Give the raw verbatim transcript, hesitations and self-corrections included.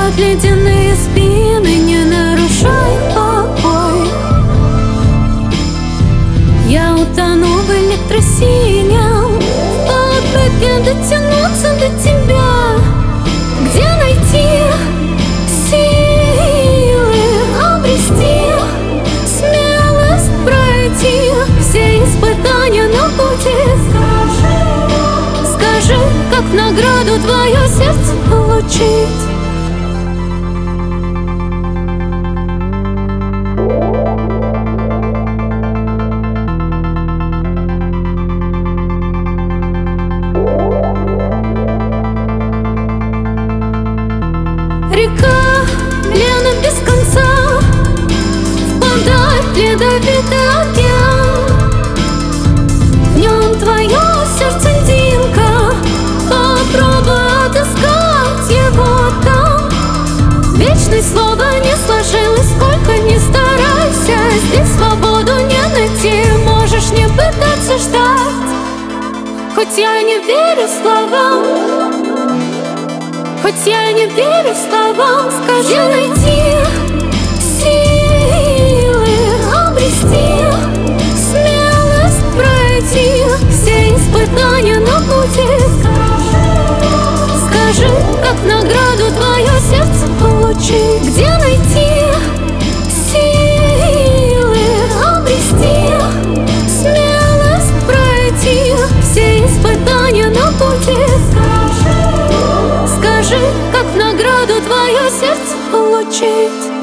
под ледяные спины, не нарушай покой. Я утону в электросинем, в попытке дотянуться до тебя. Где найти силы обрести, смелость пройти все испытания на пути? Скажи, скажи, как в награду твое сердце получить? Река, Лена без конца, впадает в ледовитый океан. В нем твое сердце динка, попробуй отыскать его там. Вечность слова не сложилось, сколько ни старайся. Здесь свободу не найти, можешь не пытаться ждать. Хоть я не верю словам, хоть я не верю словам, скажи, найти силы обрести, смелость пройти все испытания на пути. Скажи, как в награду твое сердце получить? Где найти силы обрести, смелость пройти все испытания на пути? Скажи, как в награду твое сердце получить?